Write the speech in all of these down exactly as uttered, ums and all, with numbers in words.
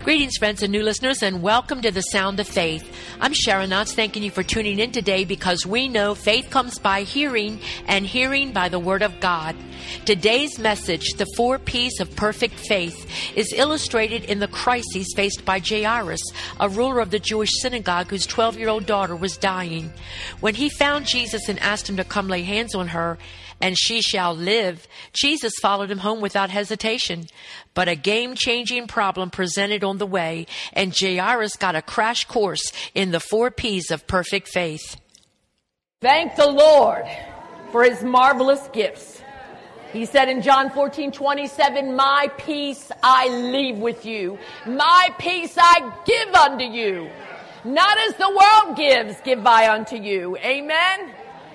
Greetings, friends and new listeners, and welcome to the Sound of Faith. I'm Sharon Knotts, thanking you for tuning in today because we know faith comes by hearing and hearing by the Word of God. Today's message, the four P's of perfect faith, is illustrated in the crises faced by Jairus, a ruler of the Jewish synagogue whose twelve-year-old daughter was dying. When he found Jesus and asked him to come lay hands on her, and she shall live, Jesus followed him home without hesitation. But a game-changing problem presented on the way, and Jairus got a crash course in the four P's of perfect faith. Thank the Lord for his marvelous gifts. He said in John fourteen twenty-seven, my peace I leave with you. My peace I give unto you. Not as the world gives, give I unto you. Amen?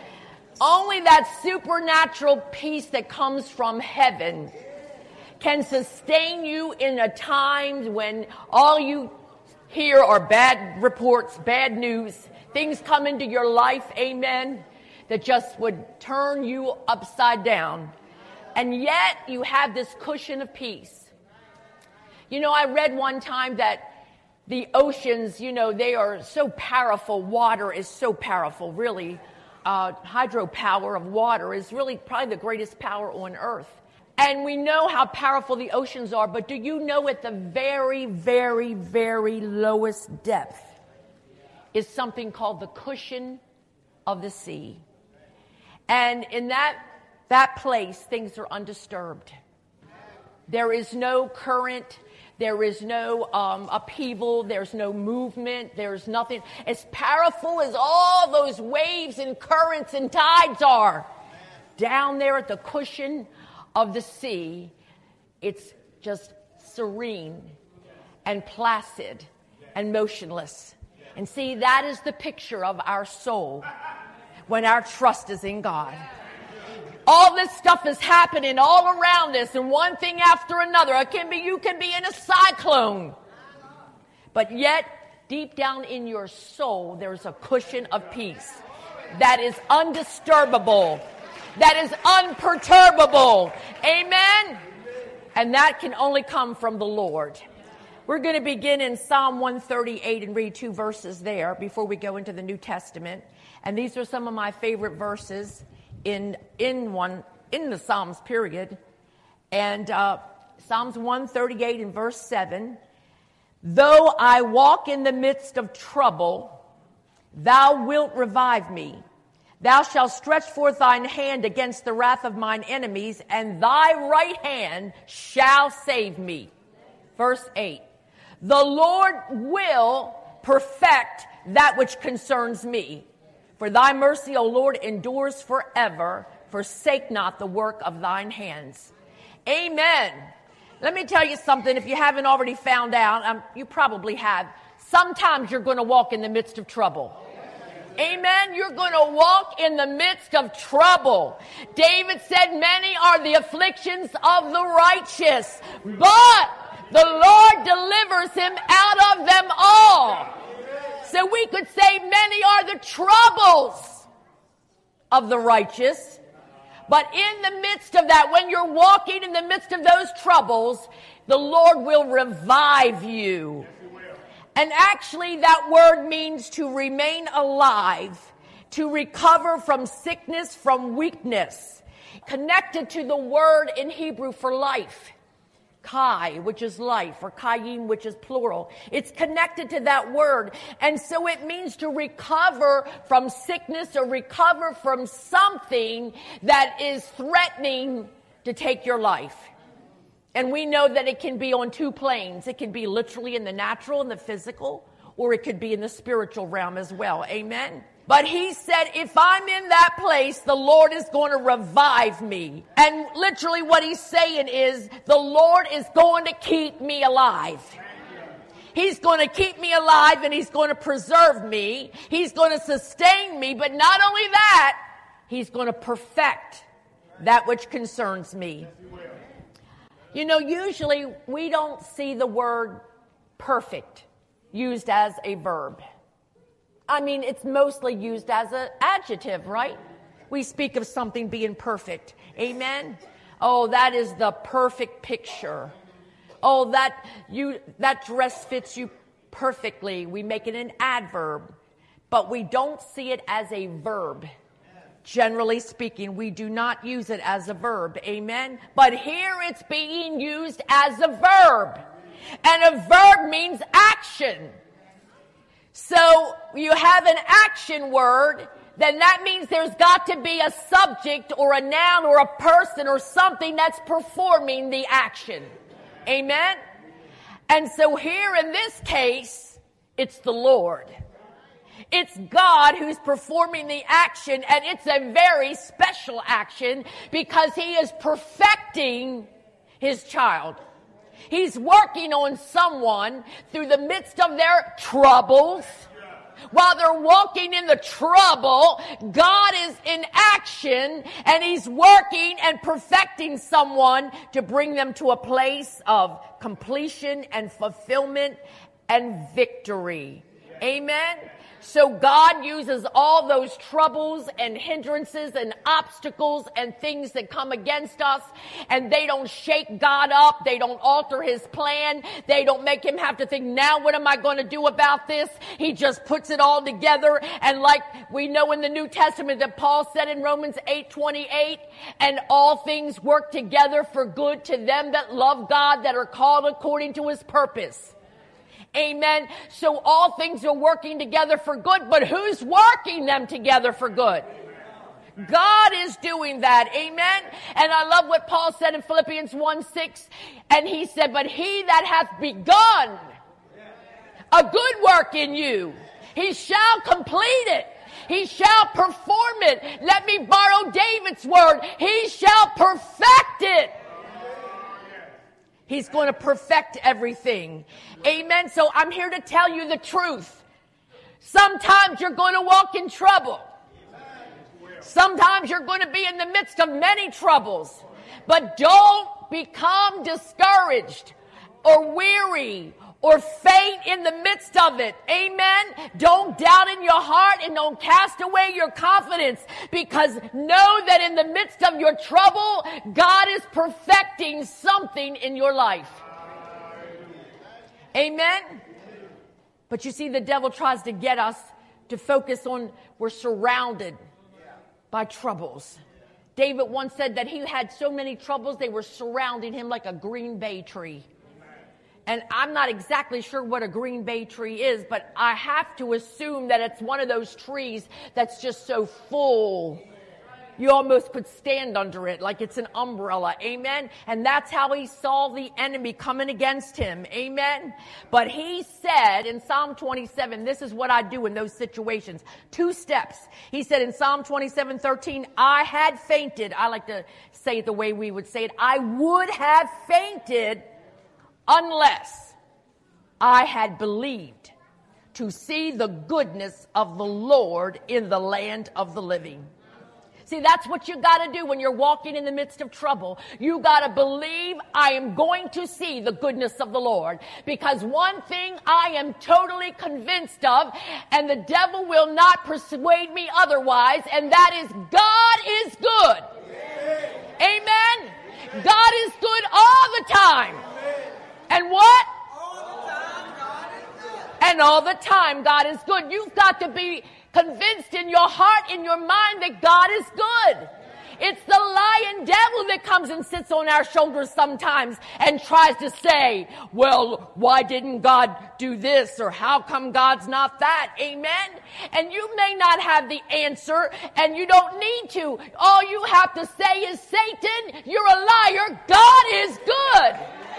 Only that supernatural peace that comes from heaven can sustain you in a time when all you hear are bad reports, bad news. Things come into your life, amen, that just would turn you upside down. And yet you have this cushion of peace. You know, I read one time that the oceans, you know, they are so powerful. Water is so powerful, really. Uh, hydropower of water is really probably the greatest power on earth. And we know how powerful the oceans are, but do you know at the very, very, very lowest depth is something called the cushion of the sea. And in that, that place, things are undisturbed. There is no current. There is no um, upheaval. There's no movement. There's nothing. As powerful as all those waves and currents and tides are, down there at the cushion of the sea, it's just serene and placid and motionless. And see, that is the picture of our soul when our trust is in God. All this stuff is happening all around us, and one thing after another. It can be, you can be in a cyclone. But yet, deep down in your soul, there's a cushion of peace that is undisturbable, that is unperturbable. Amen? And that can only come from the Lord. We're going to begin in Psalm one thirty-eight and read two verses there before we go into the New Testament. And these are some of my favorite verses in in one in the Psalms period. And uh, Psalms one thirty-eight and verse seven, though I walk in the midst of trouble, thou wilt revive me. Thou shalt stretch forth thine hand against the wrath of mine enemies, and thy right hand shall save me. Verse eight, the Lord will perfect that which concerns me. For thy mercy, O Lord, endures forever. Forsake not the work of thine hands. Amen. Let me tell you something. If you haven't already found out, um, you probably have. Sometimes you're going to walk in the midst of trouble. Amen. You're going to walk in the midst of trouble. David said, many are the afflictions of the righteous, but the Lord delivers him out of them all. So we could say many are the troubles of the righteous. But in the midst of that, when you're walking in the midst of those troubles, the Lord will revive you. And actually that word means to remain alive, to recover from sickness, from weakness, connected to the word in Hebrew for life. Kai, which is life, or Kayim, which is plural. It's connected to that word. And so it means to recover from sickness or recover from something that is threatening to take your life. And we know that it can be on two planes. It can be literally in the natural and the physical, or it could be in the spiritual realm as well. Amen. But he said, if I'm in that place, the Lord is going to revive me. And literally what he's saying is, the Lord is going to keep me alive. He's going to keep me alive, and he's going to preserve me. He's going to sustain me. But not only that, he's going to perfect that which concerns me. You know, usually we don't see the word perfect used as a verb. I mean, it's mostly used as an adjective, right? We speak of something being perfect. Amen? Oh, that is the perfect picture Oh, that you that dress fits you perfectly. We make it an adverb, but we don't see it as a verb. Generally speaking, we do not use it as a verb. Amen. But here it's being used as a verb. And a verb means action. So you have an action word, then that means there's got to be a subject or a noun or a person or something that's performing the action. Amen. And so here in this case, it's the Lord. It's God who's performing the action, and it's a very special action because he is perfecting his child. He's working on someone through the midst of their troubles. While they're walking in the trouble, God is in action, and he's working and perfecting someone to bring them to a place of completion and fulfillment and victory. Amen. So God uses all those troubles and hindrances and obstacles and things that come against us, and they don't shake God up. They don't alter his plan. They don't make him have to think, now what am I going to do about this? He just puts it all together. And like we know in the New Testament that Paul said in Romans eight twenty-eight, and all things work together for good to them that love God, that are called according to his purpose. Amen. So all things are working together for good, but who's working them together for good? God is doing that. Amen. And I love what Paul said in Philippians one six. And he said, but he that hath begun a good work in you, he shall complete it. He shall perform it. Let me borrow David's word. He shall perfect it. He's going to perfect everything. Amen. So I'm here to tell you the truth. Sometimes you're going to walk in trouble. Sometimes you're going to be in the midst of many troubles. But don't become discouraged or weary or faint in the midst of it. Amen. Don't doubt in your heart and don't cast away your confidence, because know that in the midst of your trouble, God is perfecting something in your life. Amen. But you see, the devil tries to get us to focus on we're surrounded by troubles. David once said that he had so many troubles, they were surrounding him like a green bay tree. And I'm not exactly sure what a green bay tree is, but I have to assume that it's one of those trees that's just so full, you almost could stand under it like it's an umbrella. Amen. And that's how he saw the enemy coming against him. Amen. But he said in Psalm twenty-seven, this is what I do in those situations. Two steps. He said in Psalm twenty-seven thirteen, I had fainted. I like to say it the way we would say it. I would have fainted unless I had believed to see the goodness of the Lord in the land of the living. See, that's what you got to do when you're walking in the midst of trouble. You got to believe I am going to see the goodness of the Lord. Because one thing I am totally convinced of, and the devil will not persuade me otherwise, and that is God is good. Amen. God is good all the time. And what? All the time, God is good. And all the time, God is good. You've got to be convinced in your heart, in your mind, that God is good. It's the lying devil that comes and sits on our shoulders sometimes and tries to say, well, why didn't God do this? Or how come God's not that? Amen? And you may not have the answer, and you don't need to. All you have to say is, Satan, you're a liar. God is good.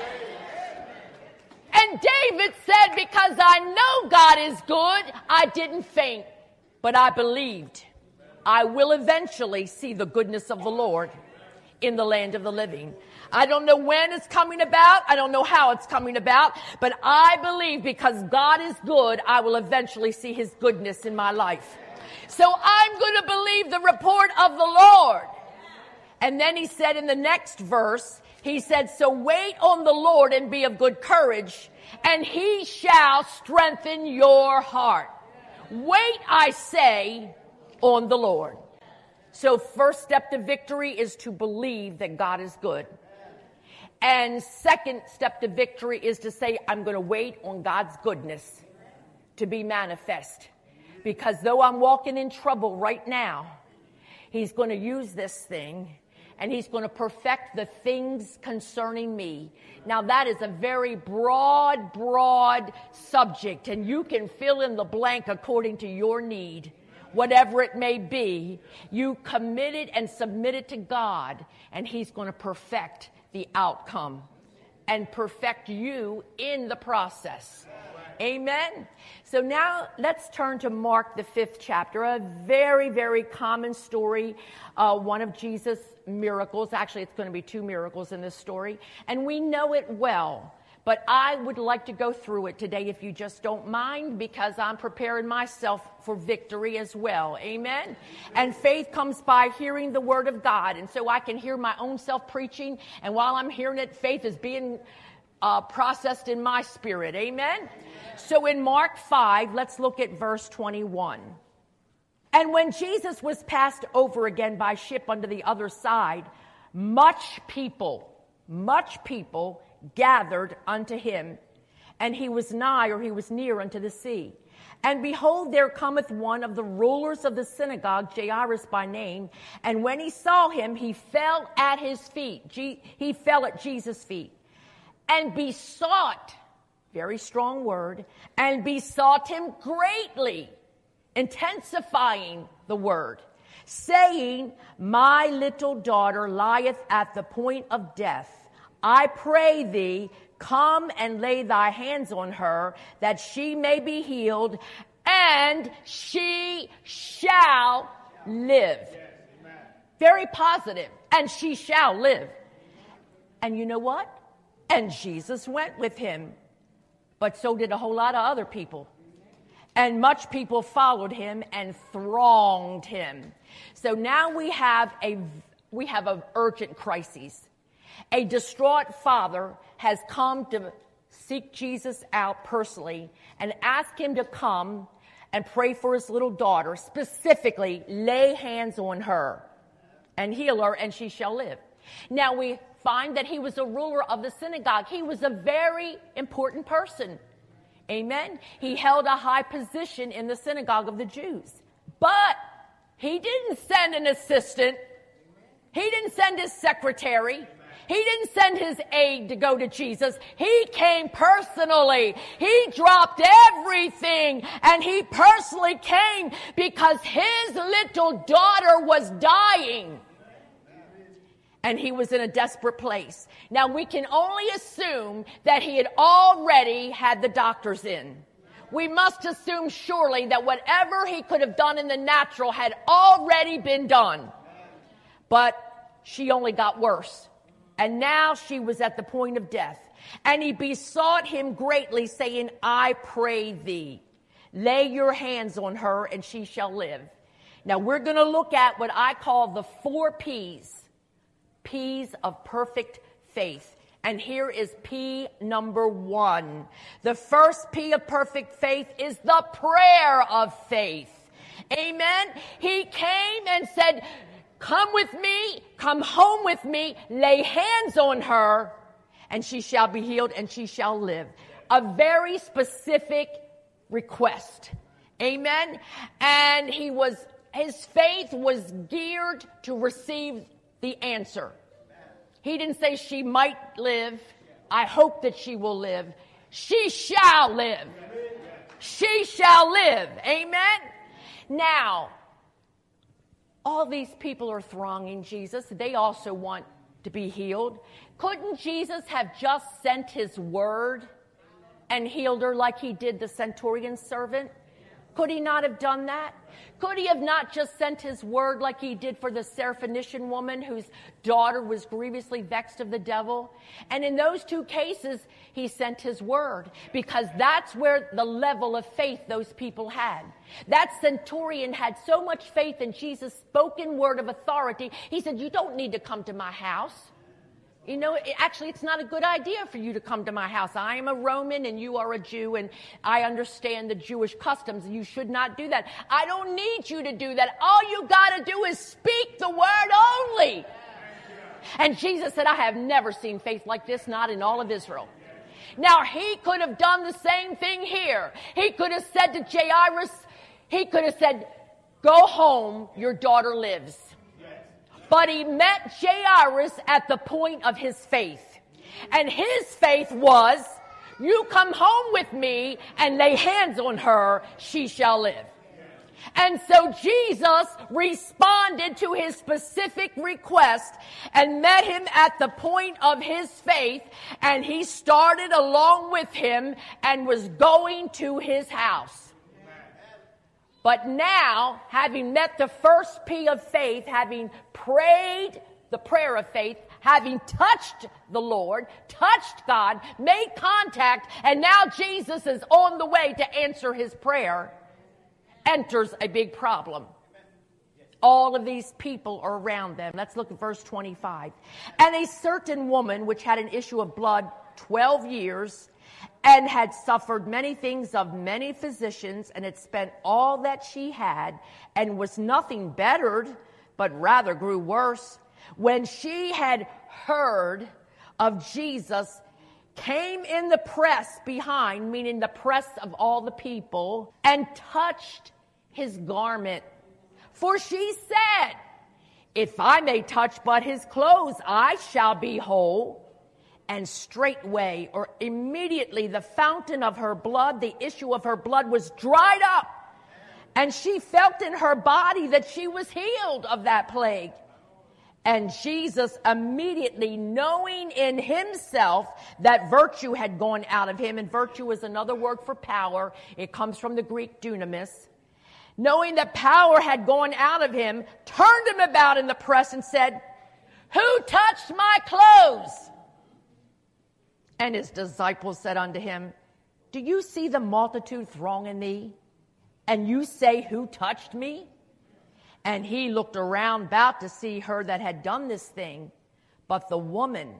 And David said, because I know God is good, I didn't faint, but I believed I will eventually see the goodness of the Lord in the land of the living. I don't know when it's coming about. I don't know how it's coming about, but I believe because God is good, I will eventually see his goodness in my life. So I'm going to believe the report of the Lord. And then he said in the next verse, he said, so wait on the Lord and be of good courage, and he shall strengthen your heart. Wait, I say, on the Lord. So first step to victory is to believe that God is good. And second step to victory is to say, I'm going to wait on God's goodness to be manifest. Because though I'm walking in trouble right now, he's going to use this thing and he's going to perfect the things concerning me. Now that is a very broad, broad subject, and you can fill in the blank according to your need. Whatever it may be, you commit it and submit it to God, and he's going to perfect the outcome and perfect you in the process. Amen. So now let's turn to Mark, the fifth chapter, a very, very common story, uh, one of Jesus' miracles. Actually, it's going to be two miracles in this story, and we know it well. But I would like to go through it today if you just don't mind, because I'm preparing myself for victory as well. Amen? And faith comes by hearing the word of God. And so I can hear my own self preaching, and while I'm hearing it, faith is being uh, processed in my spirit. Amen? So in Mark five, let's look at verse twenty-one. And when Jesus was passed over again by ship unto the other side, much people, much people gathered unto him, and he was nigh, or he was near unto the sea. And behold, there cometh one of the rulers of the synagogue, Jairus by name, and when he saw him, he fell at his feet. Je- he fell at Jesus' feet, and besought, very strong word, and besought him greatly, intensifying the word, saying, my little daughter lieth at the point of death. I pray thee, come and lay thy hands on her, that she may be healed, and she shall live. Very positive. And she shall live. And you know what? And Jesus went with him. But so did a whole lot of other people. And much people followed him and thronged him. So now we have a we have an urgent crisis. A distraught father has come to seek Jesus out personally and ask him to come and pray for his little daughter, specifically lay hands on her and heal her, and she shall live. Now we find that he was a ruler of the synagogue. He was a very important person. Amen. He held a high position in the synagogue of the Jews. But he didn't send an assistant. He didn't send his secretary. He didn't send his aide to go to Jesus. He came personally. He dropped everything and he personally came because his little daughter was dying. And he was in a desperate place. Now we can only assume that he had already had the doctors in. We must assume surely that whatever he could have done in the natural had already been done. But she only got worse. And now she was at the point of death. And he besought him greatly, saying, I pray thee, lay your hands on her, and she shall live. Now we're going to look at what I call the four P's. P's of perfect faith. And here is P number one. The first P of perfect faith is the prayer of faith. Amen. He came and said, come with me, come home with me, lay hands on her, and she shall be healed and she shall live. A very specific request. Amen. And he was, his faith was geared to receive the answer. He didn't say she might live. I hope that she will live. She shall live. She shall live. Amen. Now, all these people are thronging Jesus. They also want to be healed. Couldn't Jesus have just sent his word and healed her like he did the centurion's servant? Could he not have done that? Could he have not just sent his word like he did for the Syrophoenician woman whose daughter was grievously vexed of the devil? And in those two cases, he sent his word because that's where the level of faith those people had. That centurion had so much faith in Jesus' spoken word of authority. He said, you don't need to come to my house. You know, it, actually, it's not a good idea for you to come to my house. I am a Roman and you are a Jew, and I understand the Jewish customs. You should not do that. I don't need you to do that. All you got to do is speak the word only. And Jesus said, I have never seen faith like this, not in all of Israel. Now, he could have done the same thing here. He could have said to Jairus, he could have said, go home, your daughter lives. But he met Jairus at the point of his faith. And his faith was, you come home with me and lay hands on her, she shall live. And so Jesus responded to his specific request and met him at the point of his faith, and he started along with him and was going to his house. But now, having met the first P of faith, having prayed the prayer of faith, having touched the Lord, touched God, made contact, and now Jesus is on the way to answer his prayer, enters a big problem. All of these people are around them. Let's look at verse twenty-five. And a certain woman which had an issue of blood twelve years, and had suffered many things of many physicians, and had spent all that she had, and was nothing bettered, but rather grew worse, when she had heard of Jesus, came in the press behind, meaning the press of all the people, and touched his garment. For she said, if I may touch but his clothes, I shall be whole. And straightway, or immediately, the fountain of her blood, the issue of her blood, was dried up. And she felt in her body that she was healed of that plague. And Jesus, immediately knowing in himself that virtue had gone out of him, and virtue is another word for power. It comes from the Greek dunamis. Knowing that power had gone out of him, turned him about in the press and said, who touched my clothes? And his disciples said unto him, do you see the multitude thronging thee? And you say, who touched me? And he looked around about to see her that had done this thing. But the woman,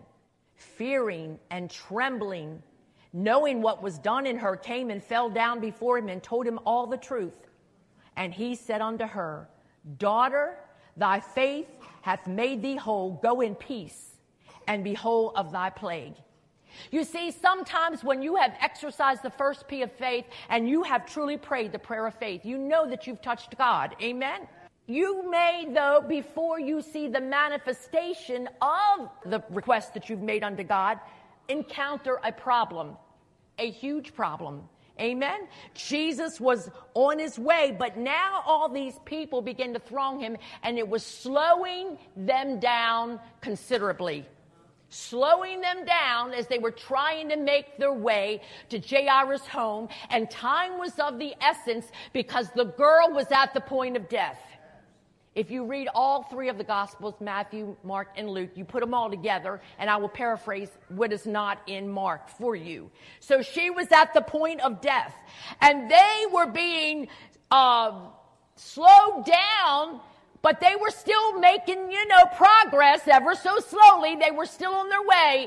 fearing and trembling, knowing what was done in her, came and fell down before him and told him all the truth. And he said unto her, daughter, thy faith hath made thee whole. Go in peace and be whole of thy plague. You see, sometimes when you have exercised the first P of faith and you have truly prayed the prayer of faith, you know that you've touched God. Amen? You may, though, before you see the manifestation of the request that you've made unto God, encounter a problem, a huge problem. Amen? Jesus was on his way, but now all these people begin to throng him, and it was slowing them down considerably. Slowing them down as they were trying to make their way to Jairus' home, and time was of the essence because the girl was at the point of death. If you read all three of the Gospels, Matthew, Mark, and Luke, you put them all together, and I will paraphrase what is not in Mark for you. So she was at the point of death, and they were being uh, slowed down, but they were still making, you know, progress ever so slowly. They were still on their way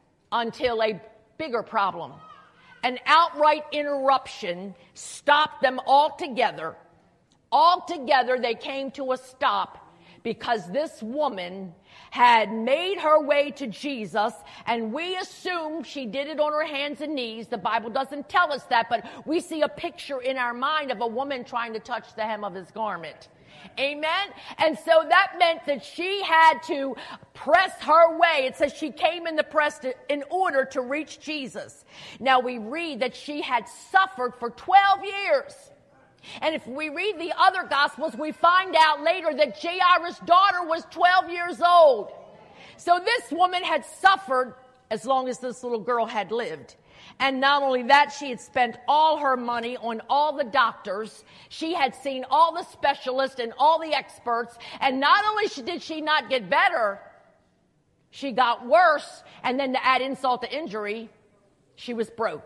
until a bigger problem, an outright interruption, stopped them altogether. Altogether, they came to a stop because this woman had made her way to Jesus, and we assume she did it on her hands and knees. The Bible doesn't tell us that, but we see a picture in our mind of a woman trying to touch the hem of his garment. Amen? And so that meant that she had to press her way. It says she came in the press to, in order to reach Jesus. Now we read that she had suffered for twelve years. And if we read the other Gospels, we find out later that Jairus' daughter was twelve years old. So this woman had suffered as long as this little girl had lived. And not only that, she had spent all her money on all the doctors. She had seen all the specialists and all the experts. And not only did she not get better, she got worse. And then to add insult to injury, she was broke.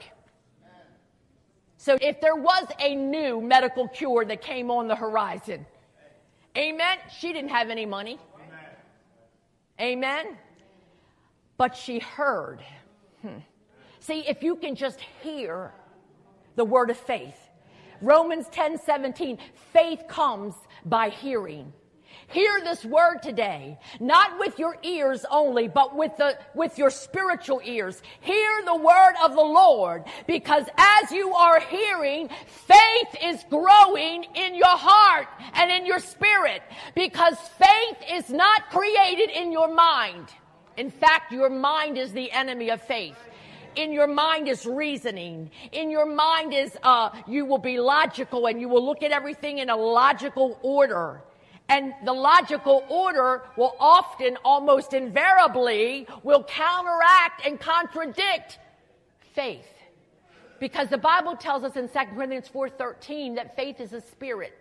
So if there was a new medical cure that came on the horizon, amen, she didn't have any money. Amen. But she heard. Hmm. See, if you can just hear the word of faith. Romans ten seventeen, faith comes by hearing. Hear this word today, not with your ears only, but with the, with your spiritual ears. Hear the word of the Lord, because as you are hearing, faith is growing in your heart and in your spirit, because faith is not created in your mind. In fact, your mind is the enemy of faith. In your mind is reasoning. In your mind is, uh, you will be logical and you will look at everything in a logical order. And the logical order will often, almost invariably, will counteract and contradict faith. Because the Bible tells us in Second Corinthians four thirteen that faith is a spirit.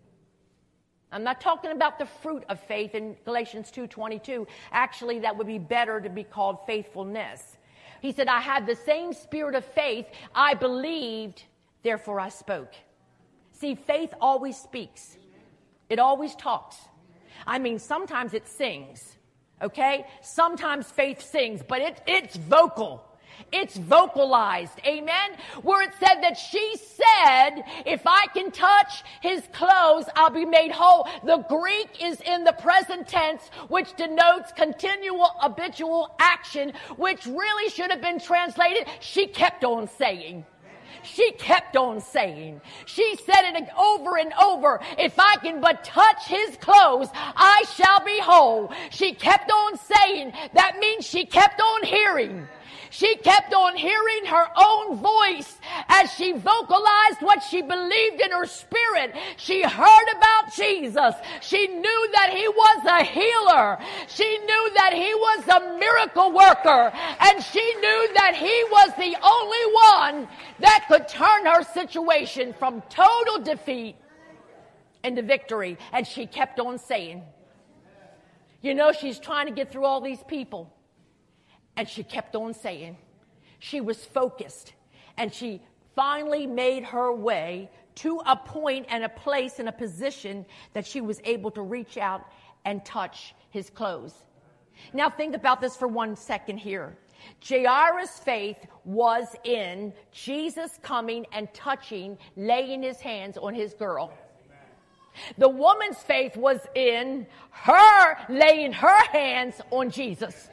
I'm not talking about the fruit of faith in Galatians two twenty-two. Actually, that would be better to be called faithfulness. He said, I had the same spirit of faith. I believed, therefore I spoke. See, faith always speaks. It always talks. I mean, sometimes it sings, okay? Sometimes faith sings, but it, it's vocal. It's vocalized, amen? Where it said that she said, if I can touch his clothes, I'll be made whole. The Greek is in the present tense, which denotes continual habitual action, which really should have been translated, she kept on saying. She kept on saying. She said it over and over. If I can but touch his clothes, I shall be whole. She kept on saying. That means she kept on hearing. She kept on hearing her own voice as she vocalized what she believed in her spirit. She heard about Jesus. She knew that he was a healer. She knew that he was a miracle worker. And she knew that he was the only one that could turn her situation from total defeat into victory. And she kept on saying, you know, she's trying to get through all these people. And she kept on saying. She was focused. And she finally made her way to a point and a place and a position that she was able to reach out and touch his clothes. Now think about this for one second here. Jairus' faith was in Jesus coming and touching, laying his hands on his girl. The woman's faith was in her laying her hands on Jesus.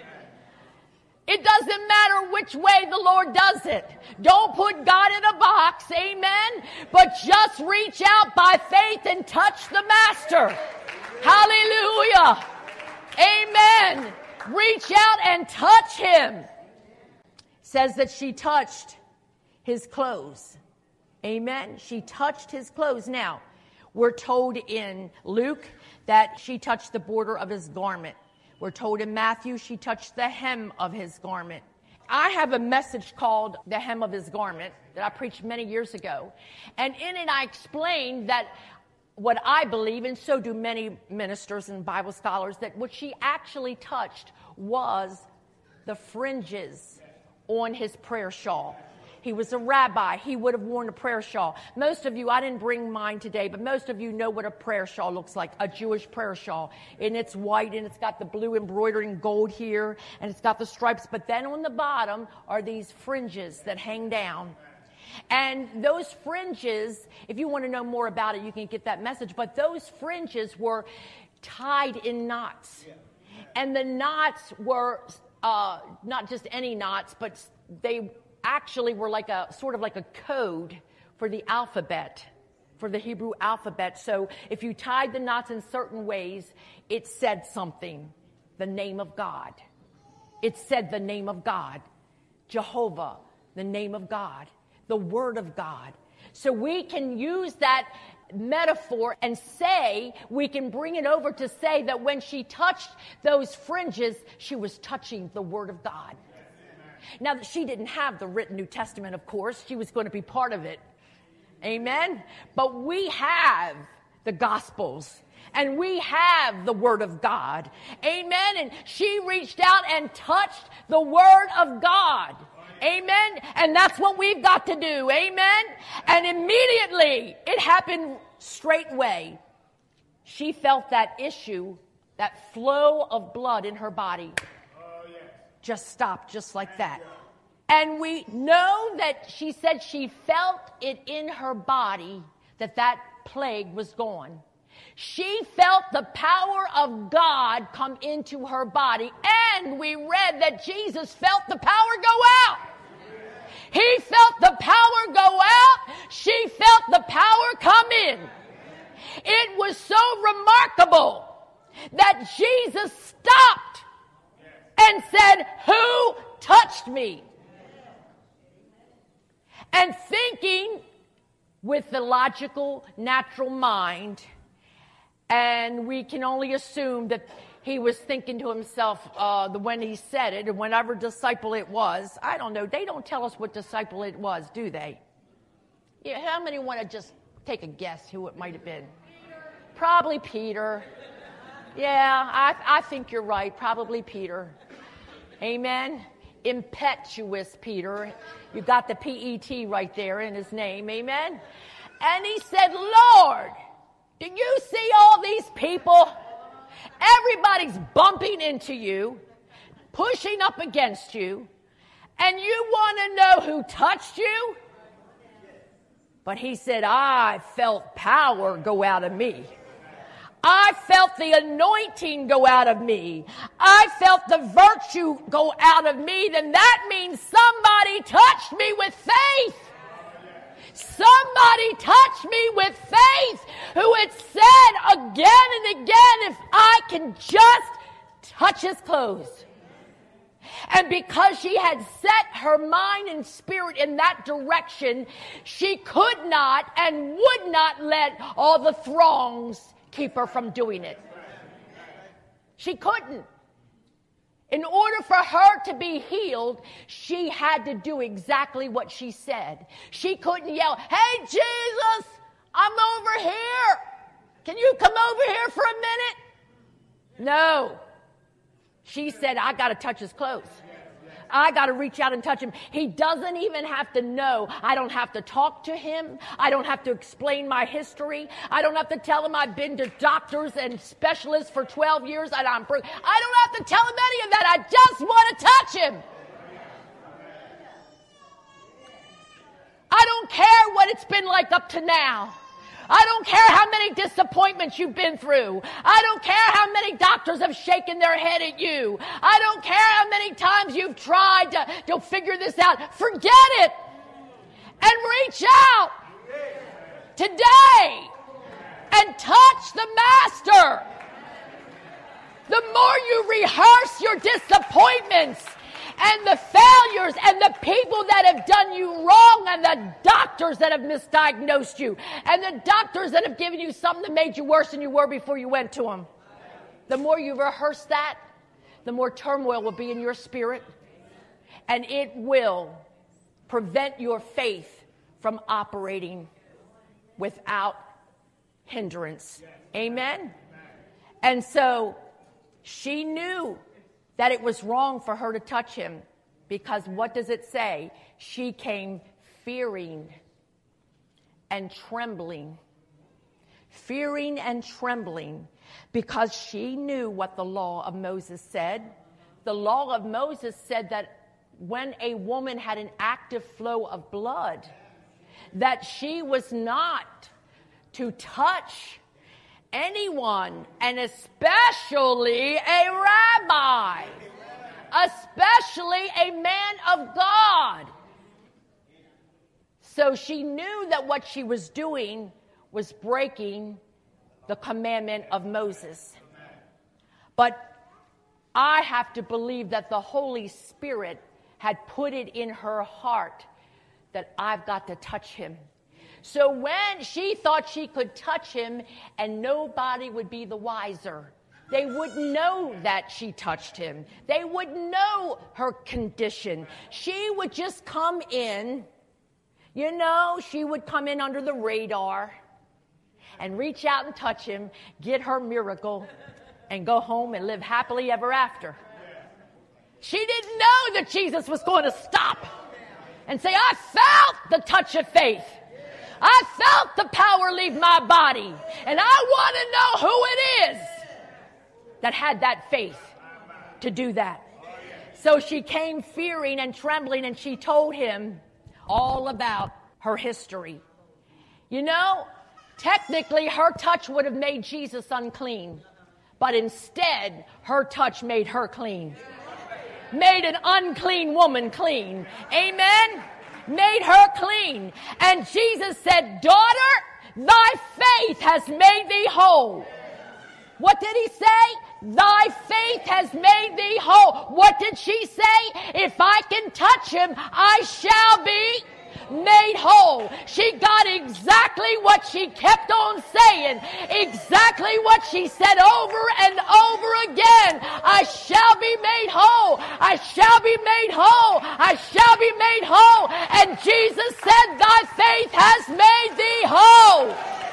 It doesn't matter which way the Lord does it. Don't put God in a box, amen? But just reach out by faith and touch the Master. Hallelujah. Amen. Reach out and touch him. Says that she touched his clothes. Amen. She touched his clothes. Now, we're told in Luke that she touched the border of his garment. We're told in Matthew she touched the hem of his garment. I have a message called The Hem of His Garment that I preached many years ago. And in it I explained that what I believe, and so do many ministers and Bible scholars, that what she actually touched was the fringes on his prayer shawl. He was a rabbi. He would have worn a prayer shawl. Most of you, I didn't bring mine today, but most of you know what a prayer shawl looks like, a Jewish prayer shawl. And it's white, and it's got the blue embroidered in gold here, and it's got the stripes. But then on the bottom are these fringes that hang down. And those fringes, if you want to know more about it, you can get that message. But those fringes were tied in knots. And the knots were uh, not just any knots, but they actually were like a sort of like a code for the alphabet, for the Hebrew alphabet. So if you tied the knots in certain ways, it said something, the name of God. It said the name of God, Jehovah, the name of God, the word of God. So we can use that metaphor and say, we can bring it over to say that when she touched those fringes, she was touching the word of God. Now, that she didn't have the written New Testament, of course. She was going to be part of it. Amen? But we have the Gospels. And we have the Word of God. Amen? And she reached out and touched the Word of God. Amen? And that's what we've got to do. Amen? And immediately, it happened straightway. She felt that issue, that flow of blood in her body. Just stopped just like that. And we know that she said she felt it in her body that that plague was gone. She felt the power of God come into her body. And we read that Jesus felt the power go out. He felt the power go out. She felt the power come in. It was so remarkable that Jesus stopped and said, "Who touched me?" And thinking with the logical, natural mind, and we can only assume that he was thinking to himself uh, when he said it, and whatever disciple it was. I don't know. They don't tell us what disciple it was, do they? Yeah, how many want to just take a guess who it might have been? Peter. Probably Peter. Yeah, I, I think you're right. Probably Peter. Amen. Impetuous Peter. You got the P E T right there in his name. Amen. And he said, "Lord, do you see all these people? Everybody's bumping into you, pushing up against you, and you want to know who touched you?" But he said, "I felt power go out of me. I felt the anointing go out of me. I felt the virtue go out of me. Then that means somebody touched me with faith. Somebody touched me with faith who had said again and again, if I can just touch his clothes." And because she had set her mind and spirit in that direction, she could not and would not let all the throngs keep her from doing it. She couldn't. In order for her to be healed, she had to do exactly what she said. She couldn't yell, "Hey, Jesus, I'm over here. Can you come over here for a minute?" No. She said, "I got to touch his clothes. I got to reach out and touch him." He doesn't even have to know. I don't have to talk to him. I don't have to explain my history. I don't have to tell him I've been to doctors and specialists for twelve years and I'm broke. I don't have to tell him any of that. I just want to touch him. I don't care what it's been like up to now. I don't care how many disappointments you've been through. I don't care how many doctors have shaken their head at you. I don't care how many times you've tried to, to figure this out. Forget it and reach out today and touch the Master. The more you rehearse your disappointments and the failures and the people that have done you wrong and the doctors that have misdiagnosed you and the doctors that have given you something that made you worse than you were before you went to them. The more you rehearse that, the more turmoil will be in your spirit, and it will prevent your faith from operating without hindrance. Amen? And so she knew that it was wrong for her to touch him, because what does it say? She came fearing and trembling. Fearing and trembling because she knew what the law of Moses said. The law of Moses said that when a woman had an active flow of blood, that she was not to touch anyone, and especially a rabbi, especially a man of God. So she knew that what she was doing was breaking the commandment of Moses. But I have to believe that the Holy Spirit had put it in her heart that I've got to touch him. So when she thought she could touch him and nobody would be the wiser, they wouldn't know that she touched him. They wouldn't know her condition. She would just come in, you know, she would come in under the radar and reach out and touch him, get her miracle, and go home and live happily ever after. She didn't know that Jesus was going to stop and say, "I felt the touch of faith. I felt the power leave my body, and I want to know who it is that had that faith to do that." So she came fearing and trembling, and she told him all about her history. You know, Technically, her touch would have made Jesus unclean. But instead, her touch made her clean. Made an unclean woman clean. Amen? Made her clean. And Jesus said, daughter, thy faith has made thee whole. What did he say? Thy faith has made thee whole. What did she say? If I can touch him, I shall be made whole. She got exactly what she kept on saying. Exactly what she said over and over again. I shall be made whole. I shall be made whole. I shall be made whole. And Jesus said, thy faith has made thee whole.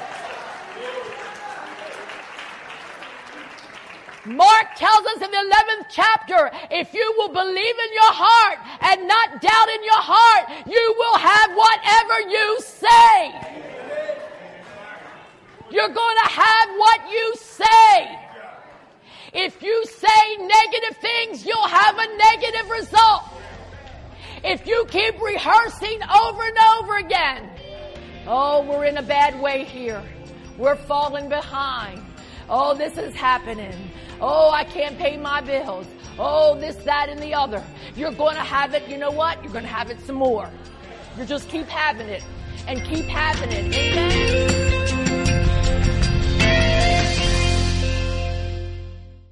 Mark tells us in the eleventh chapter, if you will believe in your heart and not doubt in your heart, you will have whatever you say. You're going to have what you say. If you say negative things, you'll have a negative result. If you keep rehearsing over and over again, oh, we're in a bad way here. We're falling behind. Oh, this is happening. Oh, I can't pay my bills. Oh, this, that, and the other. You're going to have it. You know what? You're going to have it some more. You just keep having it and keep having it. Amen.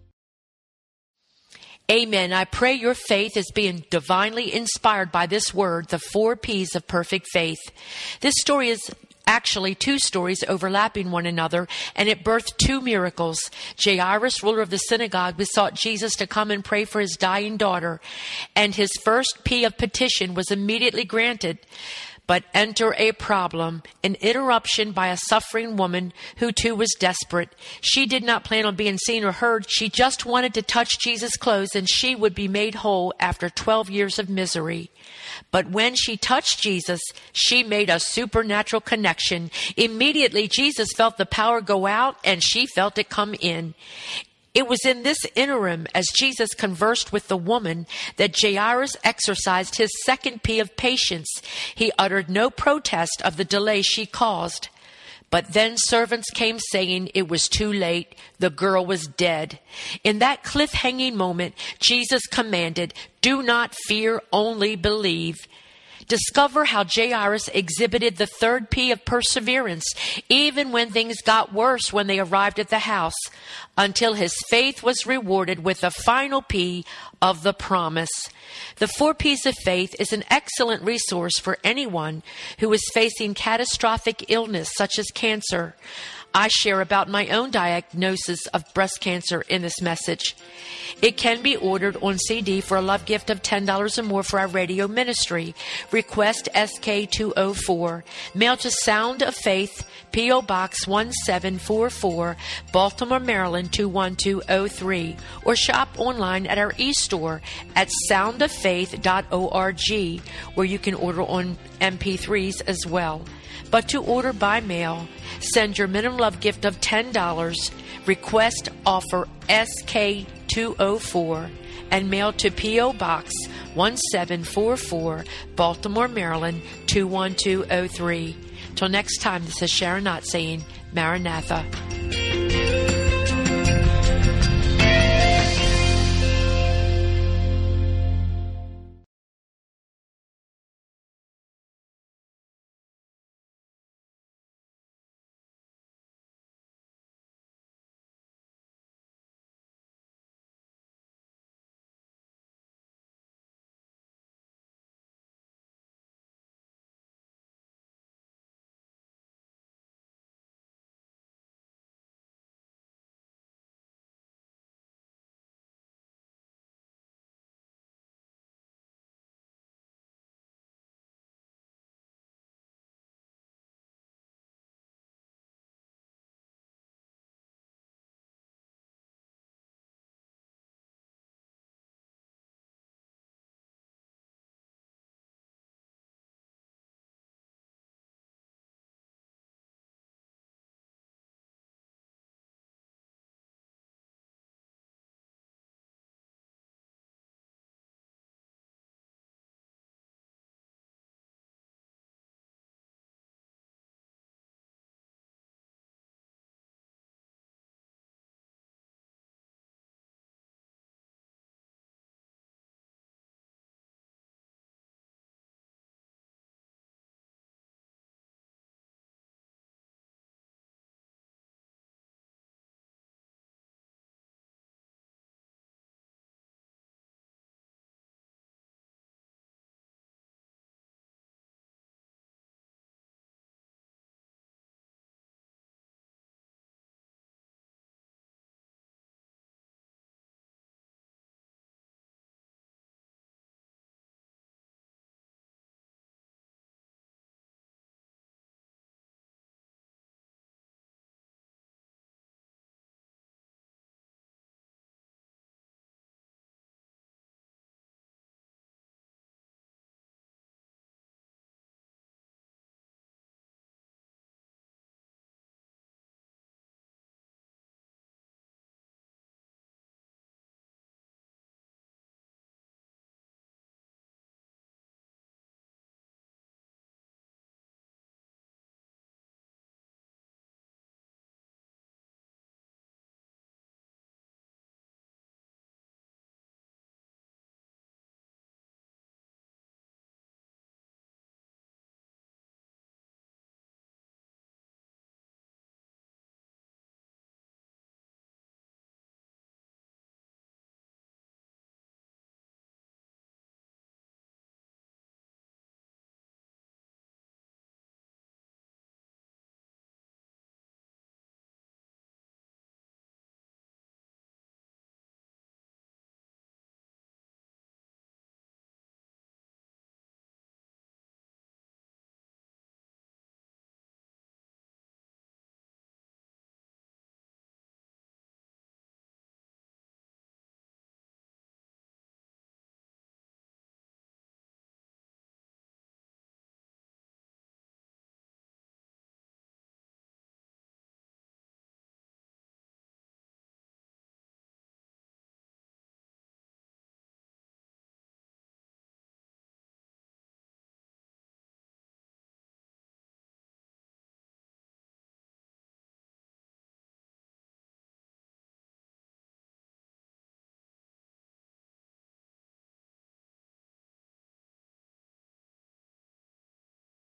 Amen. I pray your faith is being divinely inspired by this word, the four P's of perfect faith. This story is actually two stories overlapping one another, and it birthed two miracles. Jairus, ruler of the synagogue, besought Jesus to come and pray for his dying daughter, and his first P of petition was immediately granted. But enter a problem, an interruption by a suffering woman who too was desperate. She did not plan on being seen or heard. She just wanted to touch Jesus' clothes and she would be made whole after twelve years of misery. But when she touched Jesus, she made a supernatural connection. Immediately, Jesus felt the power go out and she felt it come in. It was in this interim, as Jesus conversed with the woman, that Jairus exercised his second P of patience. He uttered no protest of the delay she caused. But then servants came saying it was too late. The girl was dead. In that cliff-hanging moment, Jesus commanded, do not fear, only believe. Discover how Jairus exhibited the third P of perseverance, even when things got worse when they arrived at the house, until his faith was rewarded with the final P of the promise. The four P's of faith is an excellent resource for anyone who is facing catastrophic illness such as cancer. I share about my own diagnosis of breast cancer in this message. It can be ordered on C D for a love gift of ten dollars or more for our radio ministry. Request S K two oh four. Mail to Sound of Faith, P O. Box one seven four four, Baltimore, Maryland two one two oh three. Or shop online at our e-store at sound of faith dot org, where you can order on M P threes as well. But to order by mail, send your minimum love gift of ten dollars, request offer S K two oh four, and mail to P O. Box one seven four four, Baltimore, Maryland two one two oh three. Till next time, this is Sharon Knott saying, Maranatha.